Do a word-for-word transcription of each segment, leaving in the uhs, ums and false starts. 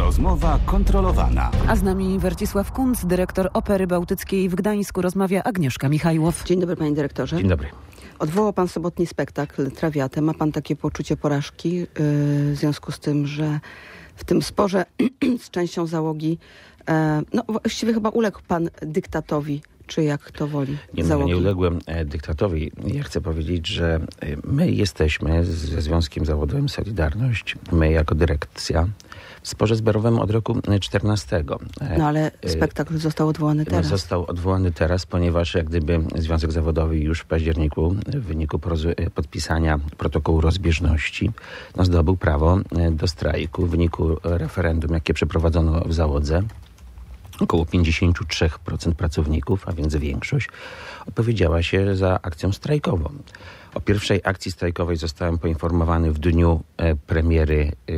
Rozmowa kontrolowana. A z nami Wercisław Kunc, dyrektor Opery Bałtyckiej w Gdańsku. Rozmawia Agnieszka Michajłow. Dzień dobry, panie dyrektorze. Dzień dobry. Odwołał pan sobotni spektakl Trawiatę. Ma pan takie poczucie porażki yy, w związku z tym, że w tym sporze z częścią załogi, yy, no właściwie chyba uległ pan dyktatowi, czy jak to woli, nie, załogi? Nie uległem e, dyktatowi. Ja chcę powiedzieć, że my jesteśmy ze Związkiem Zawodowym Solidarność, my jako dyrekcja, w sporze zbiorowym od roku czternastego. No ale spektakl został odwołany teraz. Został odwołany teraz, ponieważ jak gdyby Związek Zawodowy już w październiku w wyniku porozu- podpisania protokołu rozbieżności no, zdobył prawo do strajku w wyniku referendum, jakie przeprowadzono w załodze. Około pięćdziesiąt trzy procent pracowników, a więc większość, opowiedziała się za akcją strajkową. O pierwszej akcji strajkowej zostałem poinformowany w dniu e, premiery e,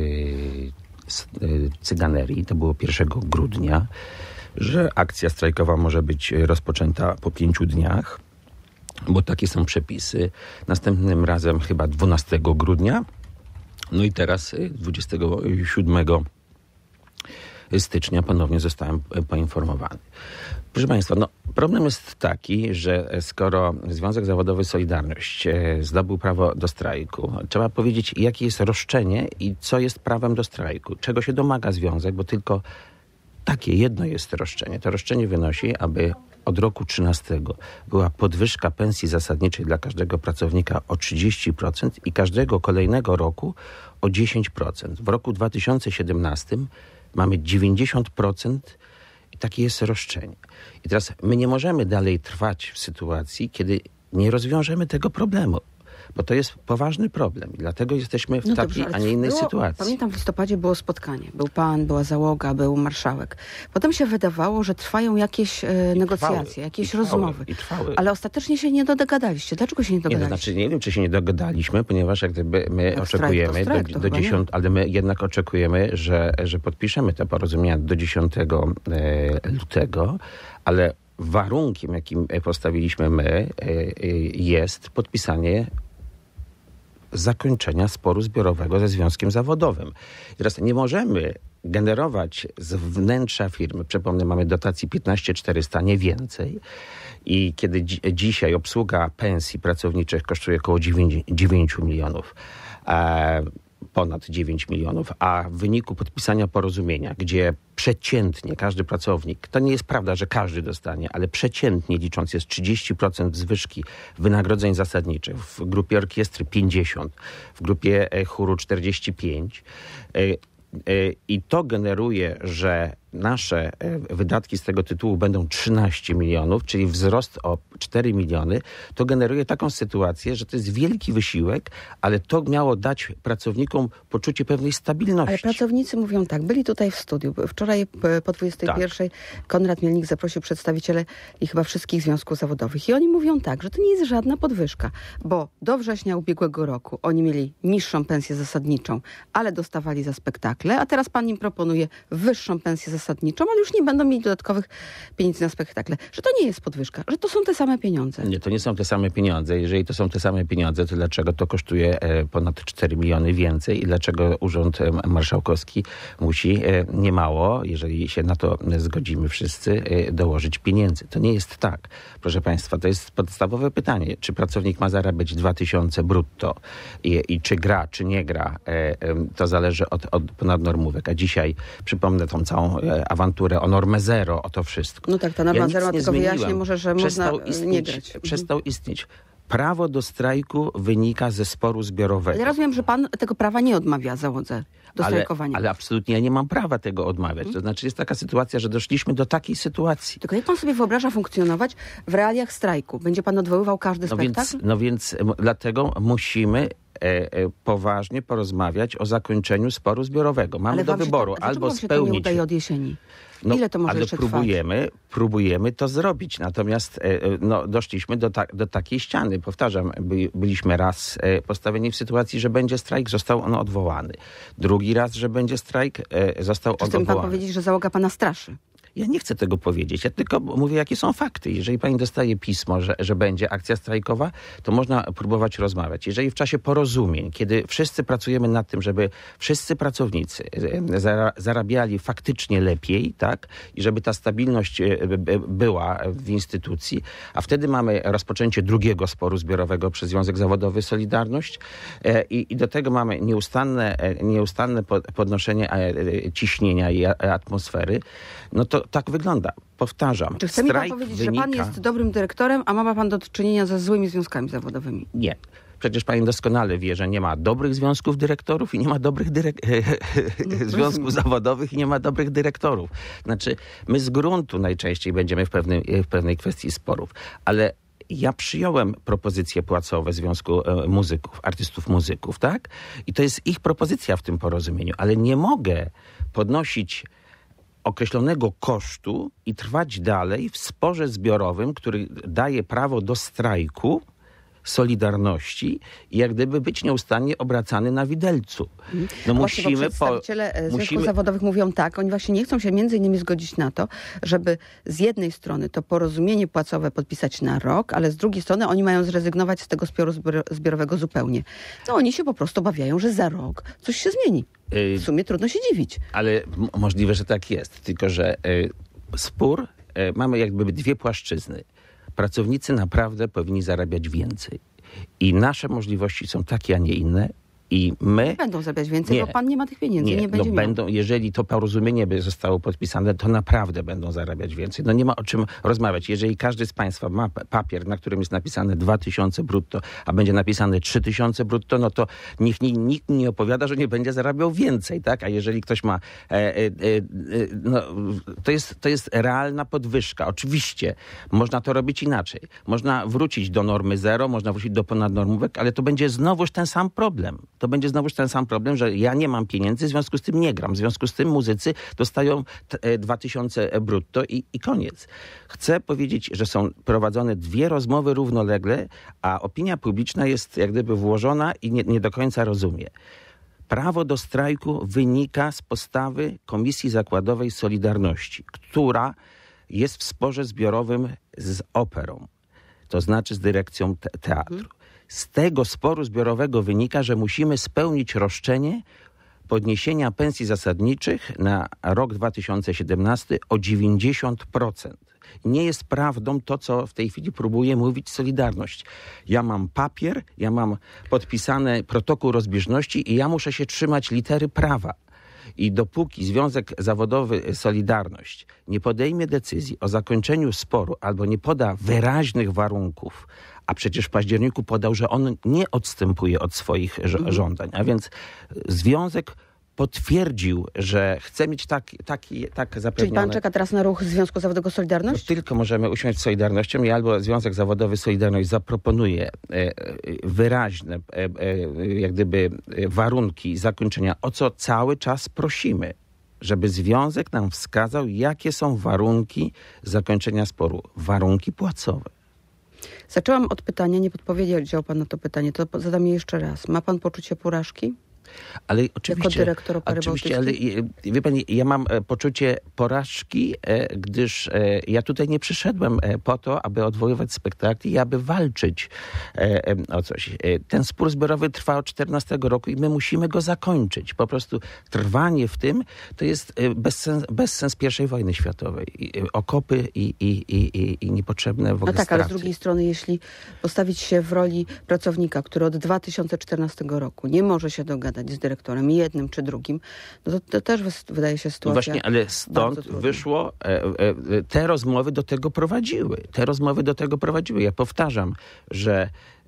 e, Cyganerii, to było pierwszego grudnia, że akcja strajkowa może być rozpoczęta po pięciu dniach, bo takie są przepisy. Następnym razem chyba dwunastego grudnia, no i teraz dwudziestego siódmego stycznia ponownie zostałem poinformowany. Proszę Państwa, no, problem jest taki, że skoro Związek Zawodowy Solidarność zdobył prawo do strajku, trzeba powiedzieć, jakie jest roszczenie i co jest prawem do strajku. Czego się domaga Związek, bo tylko takie jedno jest roszczenie. To roszczenie wynosi, aby od roku trzynastego była podwyżka pensji zasadniczej dla każdego pracownika o trzydzieści procent i każdego kolejnego roku o dziesięć procent. W roku dwa tysiące siedemnastym mamy dziewięćdziesiąt procent i takie jest roszczenie. I teraz my nie możemy dalej trwać w sytuacji, kiedy nie rozwiążemy tego problemu. Bo to jest poważny problem. I dlatego jesteśmy w no takiej, dobrze, a nie innej było, sytuacji. Pamiętam, w listopadzie było spotkanie. Był pan, była załoga, był marszałek. Potem się wydawało, że trwają jakieś e, negocjacje, trwały, jakieś i trwały, rozmowy. I trwały. Ale ostatecznie się nie dogadaliście. Dlaczego się nie Nie, dogadaliście? to znaczy nie wiem, czy się nie dogadaliśmy, ponieważ jak gdyby my Jak oczekujemy strajk, to strajk, do, to do chyba dziesiąt, ale my jednak oczekujemy, że, że podpiszemy te porozumienia do dziesiątego lutego, ale warunkiem, jakim postawiliśmy my, jest podpisanie zakończenia sporu zbiorowego ze Związkiem Zawodowym. I teraz nie możemy generować z wnętrza firmy, przypomnę, mamy dotacji piętnaście tysięcy czterysta, nie więcej. I kiedy dzi- dzisiaj obsługa pensji pracowniczych kosztuje około dziewięć milionów, e, ponad dziewięć milionów, a w wyniku podpisania porozumienia, gdzie przeciętnie każdy pracownik, to nie jest prawda, że każdy dostanie, ale przeciętnie licząc jest trzydzieści procent zwyżki wynagrodzeń zasadniczych, w grupie orkiestry pięćdziesiąt, w grupie chóru czterdzieści pięć. I to generuje, że nasze wydatki z tego tytułu będą trzynaście milionów, czyli wzrost o cztery miliony. To generuje taką sytuację, że to jest wielki wysiłek, ale to miało dać pracownikom poczucie pewnej stabilności. Ale pracownicy mówią tak, byli tutaj w studiu. Wczoraj po dwudziestej pierwszej tak. Konrad Mielnik zaprosił przedstawicieli i chyba wszystkich związków zawodowych. I oni mówią tak, że to nie jest żadna podwyżka, bo do września ubiegłego roku oni mieli niższą pensję zasadniczą, ale dostawali za spektakle, a teraz pan im proponuje wyższą pensję zasadniczą, ale już nie będą mieli dodatkowych pieniędzy na spektakle. Że to nie jest podwyżka, że to są te same pieniądze. Nie, to nie są te same pieniądze. Jeżeli to są te same pieniądze, to dlaczego to kosztuje e, ponad cztery miliony więcej i dlaczego Urząd Marszałkowski musi e, niemało, jeżeli się na to zgodzimy wszyscy, e, dołożyć pieniędzy. To nie jest tak. Proszę Państwa, to jest podstawowe pytanie. Czy pracownik ma zarabiać dwa tysiące brutto i, i czy gra, czy nie gra, e, e, to zależy od, od ponadnormówek. A dzisiaj przypomnę tą całą e, awanturę o normę zero, o to wszystko. No tak, ta norma ja zero, tylko wyjaśnię może, że przestał można istnieć, nie grać. Przestał istnieć. Prawo do strajku wynika ze sporu zbiorowego. Ja rozumiem, że pan tego prawa nie odmawia załodze do ale, strajkowania. ale absolutnie ja nie mam prawa tego odmawiać. To znaczy jest taka sytuacja, że doszliśmy do takiej sytuacji. Tylko jak pan sobie wyobraża funkcjonować w realiach strajku? Będzie pan odwoływał każdy no spektakl? Więc, no więc m, dlatego musimy e, e, poważnie porozmawiać o zakończeniu sporu zbiorowego. Mamy ale do wyboru tak, albo wam się spełnić... to nie udaje od jesieni? No, Ile to może ale jeszcze próbujemy, trwać? próbujemy to zrobić. Natomiast e, no, doszliśmy do, ta, do takiej ściany. Powtarzam, by, byliśmy raz e, postawieni w sytuacji, że będzie strajk, został on odwołany. Drugi raz, że będzie strajk, e, został Czy on chcę odwołany. pan powiedzieć, że załoga pana straszy? Ja nie chcę tego powiedzieć, ja tylko mówię, jakie są fakty. Jeżeli pani dostaje pismo, że, że będzie akcja strajkowa, to można próbować rozmawiać. Jeżeli w czasie porozumień, kiedy wszyscy pracujemy nad tym, żeby wszyscy pracownicy zarabiali faktycznie lepiej, tak, i żeby ta stabilność była w instytucji, a wtedy mamy rozpoczęcie drugiego sporu zbiorowego przez Związek Zawodowy Solidarność i, i do tego mamy nieustanne, nieustanne podnoszenie ciśnienia i atmosfery, no to tak wygląda. Powtarzam. Czy chce mi pan strajk powiedzieć, wynika... że pan jest dobrym dyrektorem, a ma pan do czynienia ze złymi związkami zawodowymi? Nie. Przecież pani doskonale wie, że nie ma dobrych związków dyrektorów i nie ma dobrych dyrek... związków zawodowych i nie ma dobrych dyrektorów. Znaczy, my z gruntu najczęściej będziemy w pewnej, w pewnej kwestii sporów, ale ja przyjąłem propozycje płacowe Związku Muzyków, Artystów Muzyków, tak? I to jest ich propozycja w tym porozumieniu, ale nie mogę podnosić określonego kosztu i trwać dalej w sporze zbiorowym, który daje prawo do strajku, solidarności i jak gdyby być nieustannie obracany na widelcu. No właśnie, musimy... Przedstawiciele po, Związków musimy... Zawodowych mówią tak, oni właśnie nie chcą się między innymi zgodzić na to, żeby z jednej strony to porozumienie płacowe podpisać na rok, ale z drugiej strony oni mają zrezygnować z tego sporu zbiorowego zupełnie. No oni się po prostu obawiają, że za rok coś się zmieni. W sumie trudno się dziwić. Ale m- możliwe, że tak jest. Tylko, że y, spór, y, mamy jakby dwie płaszczyzny. Pracownicy naprawdę powinni zarabiać więcej. I nasze możliwości są takie, a nie inne. I my... Będą zarabiać więcej, nie, bo pan nie ma tych pieniędzy, nie, nie będzie no miał. będą, jeżeli to porozumienie by zostało podpisane, to naprawdę będą zarabiać więcej. No nie ma o czym rozmawiać. Jeżeli każdy z państwa ma papier, na którym jest napisane dwa tysiące brutto, a będzie napisane trzy tysiące brutto, no to nikt, nikt nie opowiada, że nie będzie zarabiał więcej, tak? A jeżeli ktoś ma... E, e, e, no, to, jest, to jest realna podwyżka. Oczywiście można to robić inaczej. Można wrócić do normy zero, można wrócić do ponadnormówek, ale to będzie znowuż ten sam problem. To będzie znowuż ten sam problem, że ja nie mam pieniędzy, w związku z tym nie gram. W związku z tym muzycy dostają dwa tysiące brutto i, i koniec. Chcę powiedzieć, że są prowadzone dwie rozmowy równolegle, a opinia publiczna jest jak gdyby włożona i nie, nie do końca rozumie. Prawo do strajku wynika z postawy Komisji Zakładowej Solidarności, która jest w sporze zbiorowym z operą, to znaczy z dyrekcją te- teatru. Z tego sporu zbiorowego wynika, że musimy spełnić roszczenie podniesienia pensji zasadniczych na rok dwa tysiące siedemnasty o dziewięćdziesiąt procent. Nie jest prawdą to, co w tej chwili próbuje mówić Solidarność. Ja mam papier, ja mam podpisany protokół rozbieżności i ja muszę się trzymać litery prawa. I dopóki Związek Zawodowy Solidarność nie podejmie decyzji o zakończeniu sporu albo nie poda wyraźnych warunków, a przecież w październiku podał, że on nie odstępuje od swoich ż- żądań, a więc związek potwierdził, że chce mieć tak, taki, tak zapewnione... Czyli pan czeka teraz na ruch Związku Zawodowego Solidarność? No, tylko możemy usiąść z Solidarnością i albo Związek Zawodowy Solidarność zaproponuje e, wyraźne e, e, jak gdyby warunki zakończenia, o co cały czas prosimy, żeby związek nam wskazał, jakie są warunki zakończenia sporu. Warunki płacowe. Zaczęłam od pytania, nie podpowiedział pan na to pytanie, to zadam je jeszcze raz. Ma pan poczucie porażki? Ale oczywiście, jako dyrektor Opery oczywiście, ale Bałtyckiej? wie pani, ja mam e, poczucie porażki, e, gdyż e, ja tutaj nie przyszedłem e, po to, aby odwoływać spektakli i aby walczyć e, e, o coś. E, ten spór zbiorowy trwa od czternastego roku i my musimy go zakończyć. Po prostu trwanie w tym to jest e, bezsens, bezsens pierwszej wojny światowej. I, e, okopy i, i, i, i, i niepotrzebne w ogóle No tak, straty. ale z drugiej strony, jeśli postawić się w roli pracownika, który od dwa tysiące czternastego roku nie może się dogadać z dyrektorem jednym czy drugim, no to, to też wys- wydaje się sytuacja. No właśnie, ale stąd wyszło, e, e, te rozmowy do tego prowadziły. Te rozmowy do tego prowadziły. Ja powtarzam, że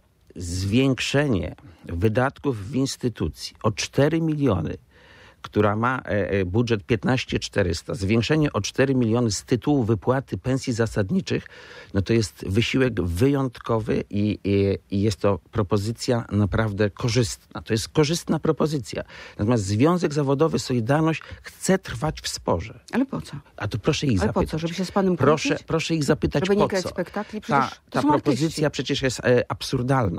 zwiększenie wydatków w instytucji o cztery miliony, która ma e, budżet piętnaście tysięcy czterysta, zwiększenie o cztery miliony z tytułu wypłaty pensji zasadniczych, no to jest wysiłek wyjątkowy i, i, i jest to propozycja naprawdę korzystna. To jest korzystna propozycja. Natomiast Związek Zawodowy Solidarność chce trwać w sporze. Ale po co? A to proszę ich Ale zapytać. po co? Żeby się z panem proszę, kłócić? proszę ich zapytać, Żeby po nie grać co. spektakli? Ta, Przecież to ta są propozycja artyści. przecież jest e, absurdalna.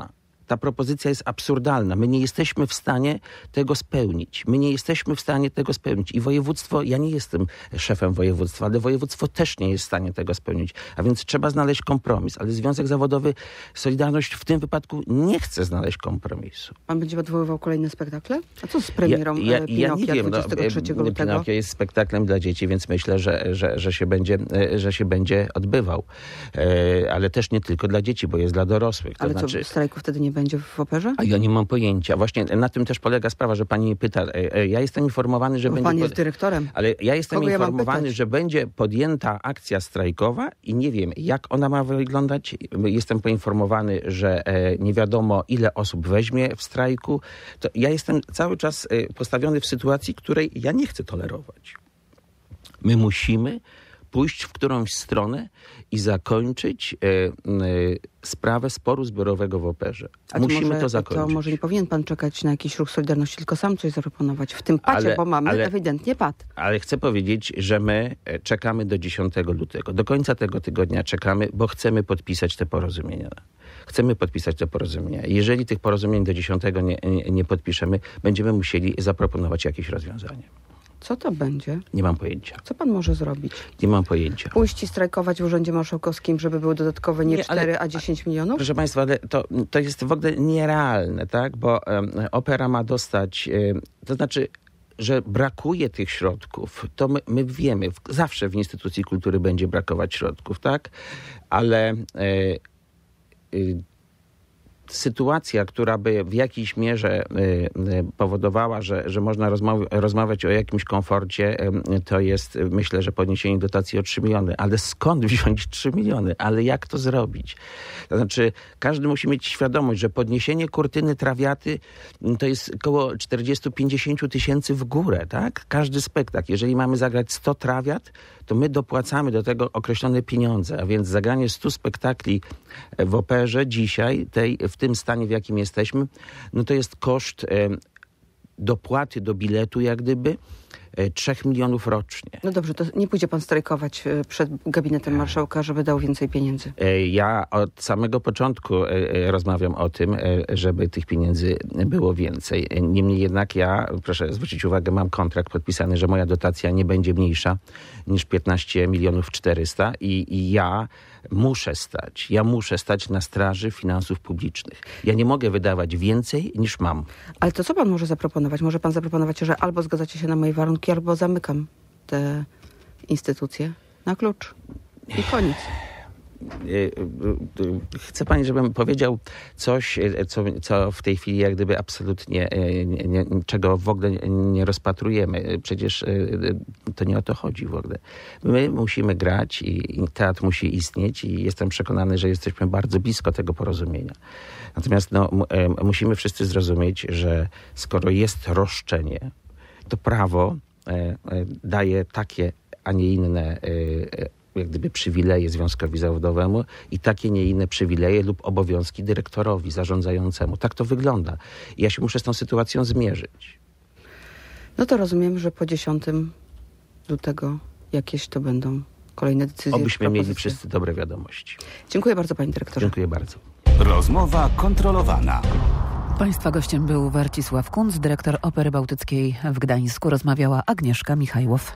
ta propozycja jest absurdalna. My nie jesteśmy w stanie tego spełnić. My nie jesteśmy w stanie tego spełnić. I województwo, ja nie jestem szefem województwa, ale województwo też nie jest w stanie tego spełnić. A więc trzeba znaleźć kompromis. Ale Związek Zawodowy Solidarność w tym wypadku nie chce znaleźć kompromisu. Pan będzie odwoływał kolejne spektakle? A co z premierą ja, ja, Pinokia ja nie wiem, dwudziestego trzeciego no, lutego? Pinokio jest spektaklem dla dzieci, więc myślę, że, że, że, się, będzie, że się będzie odbywał. E, ale też nie tylko dla dzieci, bo jest dla dorosłych. To ale znaczy... co, strajku wtedy nie będzie w operze? A ja nie mam pojęcia. Właśnie na tym też polega sprawa, że pani mnie pyta. Ja jestem informowany, że Bo będzie... pan jest pod... dyrektorem. Ale ja jestem Kogo informowany, ja że będzie podjęta akcja strajkowa i nie wiem, jak ona ma wyglądać. Jestem poinformowany, że nie wiadomo, ile osób weźmie w strajku. To ja jestem cały czas postawiony w sytuacji, której ja nie chcę tolerować. My musimy pójść w którąś stronę i zakończyć e, e, sprawę sporu zbiorowego w operze. A Musimy może, to zakończyć. To może nie powinien pan czekać na jakiś ruch Solidarności, tylko sam coś zaproponować w tym pacie, Ale- bo mamy ale- ewidentnie pad. Ale chcę powiedzieć, że my e, czekamy do dziesiątego lutego. Do końca tego tygodnia czekamy, bo chcemy podpisać te porozumienia. Chcemy podpisać te porozumienia. Jeżeli tych porozumień do dziesiątego nie, nie, nie podpiszemy, będziemy musieli zaproponować jakieś rozwiązanie. Co to będzie? Nie mam pojęcia. Co pan może zrobić? Nie mam pojęcia. Pójść i strajkować w Urzędzie Marszałkowskim, żeby były dodatkowe nie, Nie, ale- cztery, a dziesięć milionów? Proszę Państwa, ale to, to jest w ogóle nierealne, tak? Bo um, opera ma dostać, um, to znaczy, że brakuje tych środków, to my, my wiemy, w, zawsze w instytucji kultury będzie brakować środków, tak? Ale e, e, sytuacja, która by w jakiejś mierze y, y, powodowała, że, że można rozmaw- rozmawiać o jakimś komforcie, y, to jest, y, myślę, że podniesienie dotacji o trzy miliony. Ale skąd wziąć trzy miliony? Ale jak to zrobić? To znaczy, każdy musi mieć świadomość, że podniesienie kurtyny trawiaty y, to jest około czterdzieści do pięćdziesięciu tysięcy w górę, tak? Każdy spektakl. Jeżeli mamy zagrać sto trawiat, to my dopłacamy do tego określone pieniądze, a więc zagranie stu spektakli w operze dzisiaj, tej, w tym stanie, w jakim jesteśmy, no to jest koszt e, dopłaty do biletu, jak gdyby, e, trzech milionów rocznie. No dobrze, to nie pójdzie pan strajkować y, przed gabinetem marszałka, żeby dał więcej pieniędzy. E, Ja od samego początku e, e, rozmawiam o tym, e, żeby tych pieniędzy było więcej. E, Niemniej jednak ja, proszę zwrócić uwagę, mam kontrakt podpisany, że moja dotacja nie będzie mniejsza niż piętnaście milionów czterysta i, i ja muszę stać, ja muszę stać na straży finansów publicznych. Ja nie mogę wydawać więcej niż mam. Ale to co pan może zaproponować? Może pan zaproponować, że albo zgadzacie się na moje warunki, albo zamykam te instytucje na klucz. I koniec. Chcę pani, żebym powiedział coś, co, co w tej chwili jak gdyby absolutnie nie, nie, czego w ogóle nie rozpatrujemy. Przecież to nie o to chodzi w ogóle. My musimy grać i, i teatr musi istnieć i jestem przekonany, że jesteśmy bardzo blisko tego porozumienia. Natomiast no, musimy wszyscy zrozumieć, że skoro jest roszczenie, to prawo daje takie, a nie inne jak gdyby przywileje związkowi zawodowemu i takie nie inne przywileje lub obowiązki dyrektorowi zarządzającemu. Tak to wygląda. I ja się muszę z tą sytuacją zmierzyć. No to rozumiem, że po dziesiątego lutego jakieś to będą kolejne decyzje. Obyśmy mieli propozycje. wszyscy dobre wiadomości. Dziękuję bardzo, panie dyrektorze. Dziękuję bardzo. Rozmowa kontrolowana. Państwa gościem był Warcisław Kunc, dyrektor Opery Bałtyckiej w Gdańsku. Rozmawiała Agnieszka Michajłow.